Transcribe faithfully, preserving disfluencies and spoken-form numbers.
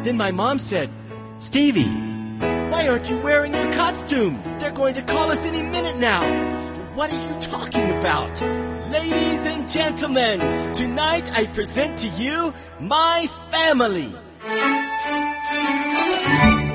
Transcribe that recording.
Then my mom said, "Stevie, why aren't you wearing your costume? They're going to call us any minute now." "What are you talking about?" "Ladies and gentlemen, tonight I present to you my family."